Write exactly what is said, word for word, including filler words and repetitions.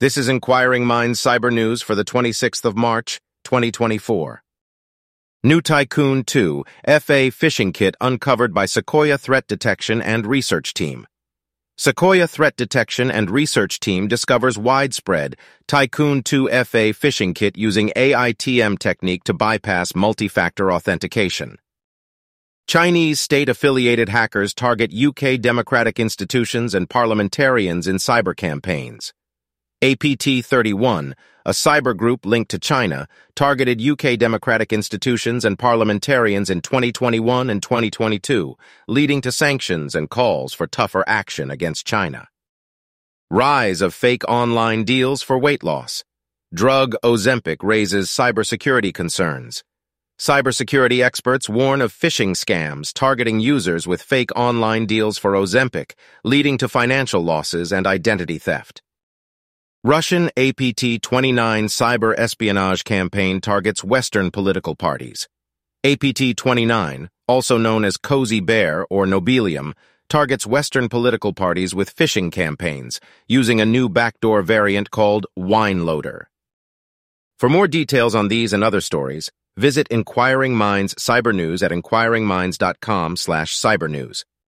This is Inquiring Minds Cyber News for the twenty-sixth of March, twenty twenty-four. New Tycoon two F A phishing kit uncovered by Sequoia Threat Detection and Research Team. Sequoia Threat Detection and Research Team discovers widespread Tycoon two F A phishing kit using A I T M technique to bypass multi-factor authentication. Chinese state-affiliated hackers target U K democratic institutions and parliamentarians in cyber campaigns. A P T thirty-one, a cyber group linked to China, targeted U K democratic institutions and parliamentarians in twenty twenty-one and twenty twenty-two, leading to sanctions and calls for tougher action against China. Rise of fake online deals for weight loss. Drug Ozempic raises cybersecurity concerns. Cybersecurity experts warn of phishing scams targeting users with fake online deals for Ozempic, leading to financial losses and identity theft. Russian A P T twenty-nine cyber espionage campaign targets Western political parties. A P T twenty-nine, also known as Cozy Bear or Nobilium, targets Western political parties with phishing campaigns, using a new backdoor variant called WineLoader. For more details on these and other stories, visit Inquiring Minds Cyber News at inquiring minds dot com slash cybernews.